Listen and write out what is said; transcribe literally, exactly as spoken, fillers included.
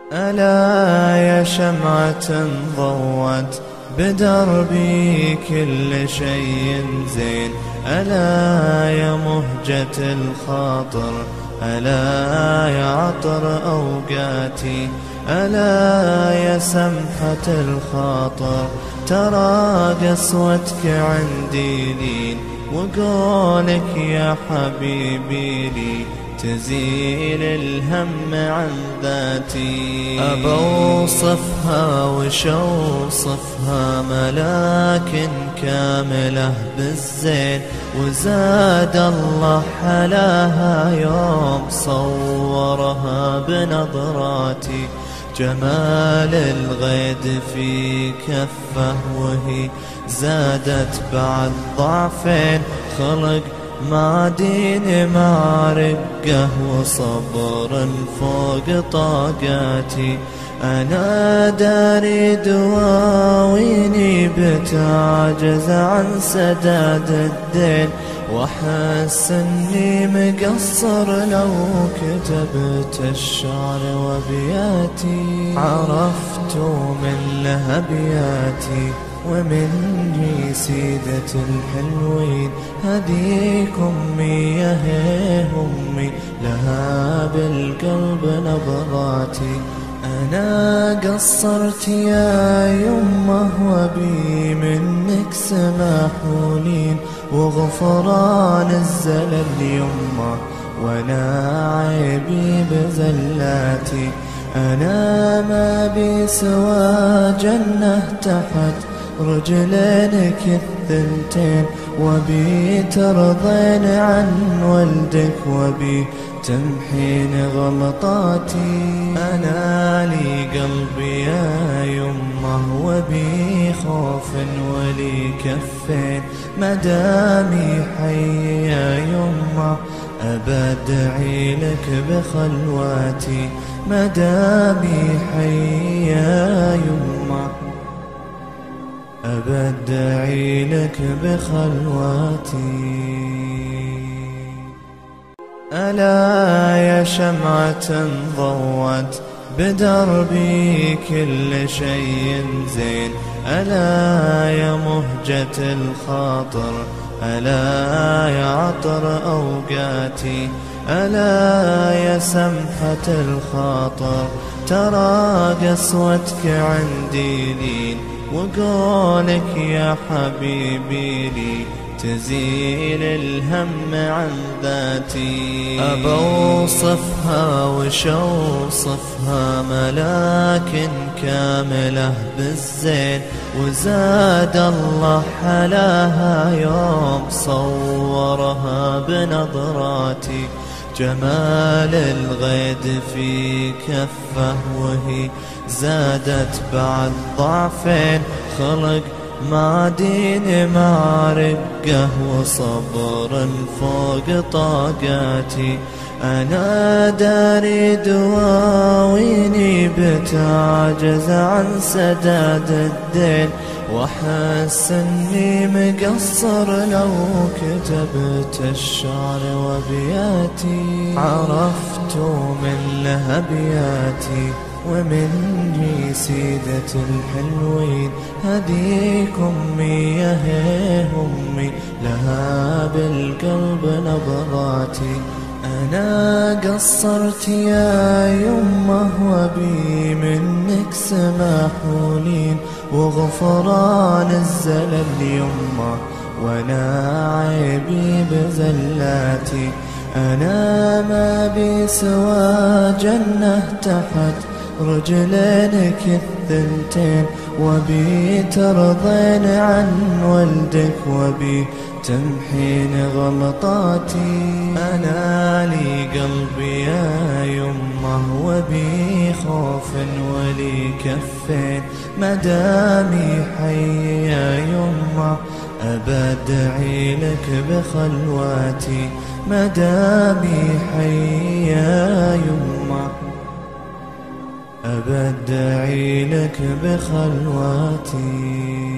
ألا يا شمعة ضوت بدربي كل شيء زين، ألا يا مهجة الخاطر، ألا يا عطر أوقاتي، ألا يا سمحة الخاطر، ترى قسوتك عندي لين، وقولك يا حبيبي لي تزيل الهم عن ذاتي. أبوصفها وش أوصفها، ملاك كاملة بالزين، وزاد الله حلاها يوم صورها بنظراتي. جمال الغيد في كفه وهي زادت بعد ضعفين، خلق ما دين ما رقه وصبر فوق طاقاتي. أنا داري دواويني بتعجز عن سداد الدين، وأحس أني مقصر لو كتبت الشعر وأبياتي. عرفت من له أبياتي ومني سيدة الحلوين، هديك أمي يا هي أمي، لها بالقلب نبضاتي. أنا قصرت يا يمه وبي منك سماحولين، وغفران الزلل يمه وانا عيبي بزلاتي. أنا ما بي سوى جنة تحت رجلينك الثنتين، وبي ترضين عن ولدك وبي تمحين غلطاتي. أنا لي قلبي يا يمه وبي خوف ولي كفين، مدامي حي يا يمه أبدعي لك بخلواتي. مدامي حي يا يمه أبدعي لك بخلواتي. ألا يا شمعة ضوت بدربي كل شيء زين، ألا يا مهجة الخاطر، ألا يا عطر أوقاتي، ألا يا سمحة الخاطر، ترى قسوتك عندي لين، وقولك يا حبيبي لي تزيل الهم عن ذاتي. أبوصفها وش أوصفها، ملاك كاملة بالزين، وزاد الله حلاها يوم صورها بنظراتي. جمال الغيد في كفه وهي زادت بعد ضعفين، خلق ما دين ما رقه وصبر فوق طاقاتي. أنا داري دواويني بتعجز عن سداد الدين، وأحس أني مقصر لو كتبت الشعر وأبياتي. عرفت من له أبياتي ومني سيدة الحلوين، هديك أمي يا هي أمي، لها بالقلب نبضاتي. أنا قصرت يا يمه وبي منك سماحولين، وغفران الزلل يمه وانا عيبي بزلاتي. أنا ما بي سوى جنة تحت رجلينك الثنتين، وبي ترضين عن ولدك وبي تمحين غلطاتي. أنا لي قلبي يا يمه وبي خوف ولي كفين، مدامي حي يا يمه أبدعي لك بخلواتي. مدامي حي يا يمه أبدعي لك بخلواتي.